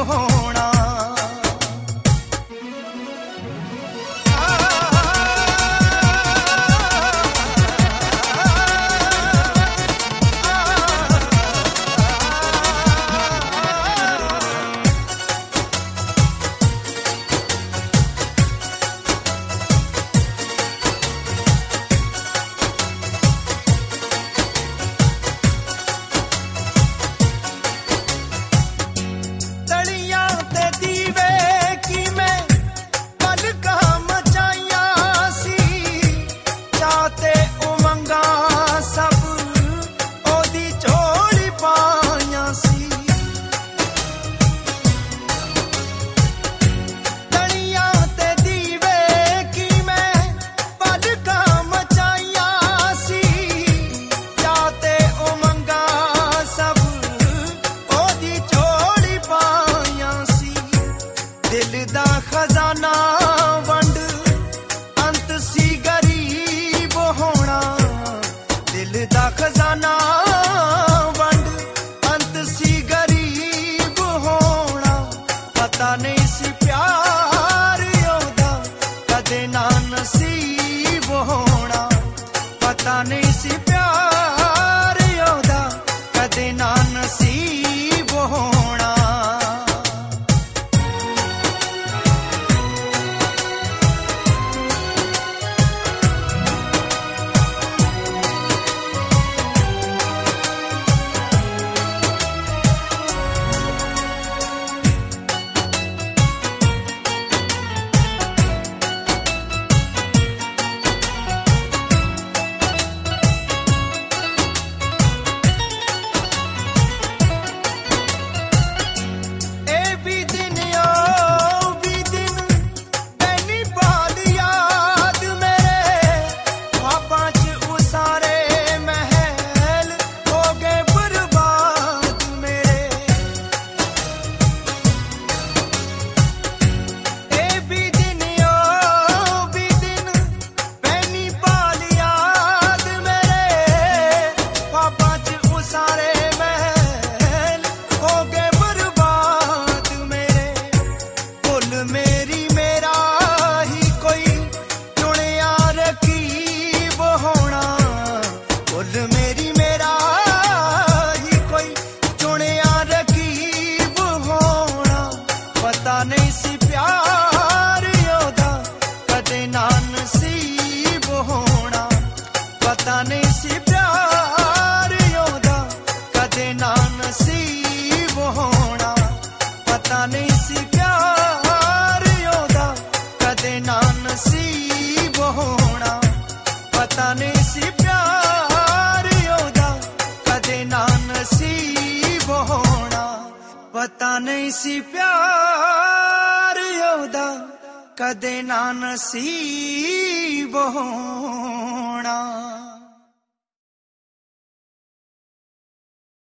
होना। खजाना वंड अंत सी गरीब होना। दिल दा खजाना वंड अंत सी गरीब होना। पता नहीं सी प्यार ओदा कदे ना नसीब होना। पता नहीं सी प्यार ओदा कदे ना नसीब होना। पता नहीं सी प्यार ओदा कदे ना नसीब होना। पता नहीं सी प्यार ओदा कदे ना नसीब होना। पता नहीं सी प्यार ओदा कदे ना नसीब होना। पता नहीं सी प्यार ओदा कदे ना नसीब होना। पता नहीं सी प्यार ओदा कदे ना नसीब होना।